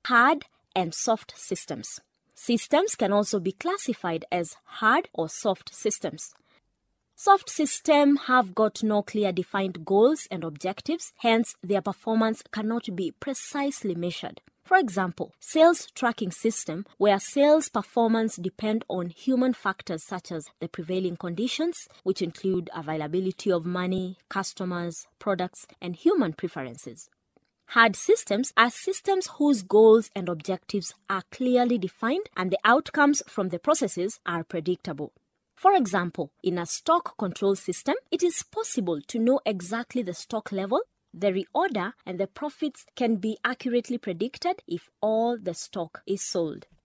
hard and soft systems. Systems can also be classified as hard or soft systems. Soft systems have got no clear defined goals and objectives, hence their performance cannot be precisely measured. For example, sales tracking system, where sales performance depend on human factors such as the prevailing conditions, which include availability of money, customers, products, and human preferences. Hard systems are systems whose goals and objectives are clearly defined and the outcomes from the processes are predictable. For example, in a stock control system, it is possible to know exactly the stock level, the reorder, and the profits can be accurately predicted if all the stock is sold.